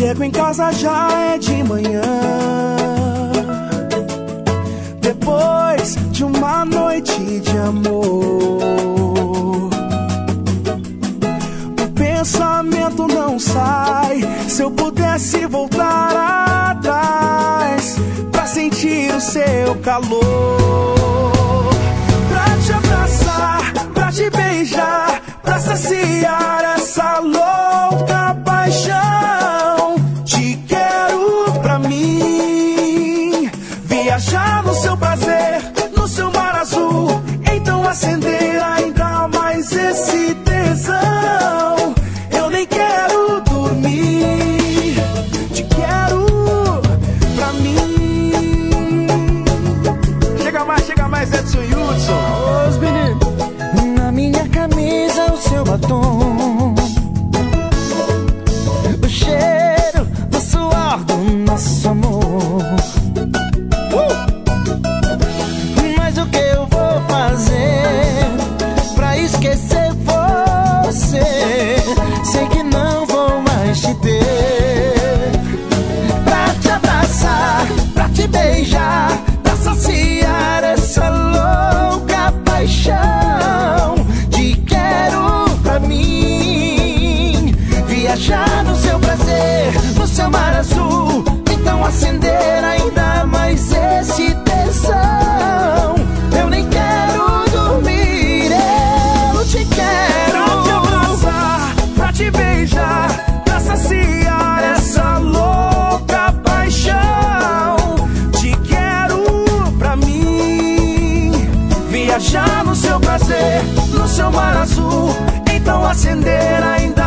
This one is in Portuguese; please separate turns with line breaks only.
Chego em casa já é de manhã, depois de uma noite de amor. O pensamento não sai, se eu pudesse voltar atrás pra sentir o seu calor, pra te abraçar, pra te beijar, pra saciar essa louca paixão. Te quero pra mim, viajar no seu prazer, no seu mar azul, então acender ainda mais esse tesão. Eu nem quero dormir, te quero pra mim. Chega mais, Edson Hudson. Os meninos.
Na minha camisa o seu batom, o cheiro do suor do nosso amor. Mas o que eu vou fazer pra esquecer você? Sei que não vou mais te ter. Pra te abraçar, pra te beijar, pra saciar essa louca paixão. Te quero pra mim, viajar no seu prazer, no seu mar azul, então acender ainda mais esse tesão. Eu nem quero dormir, eu te quero.
Pra te abraçar, pra te beijar, pra saciar essa louca paixão. Te quero pra mim, viajar no seu prazer, no seu mar azul, então acender ainda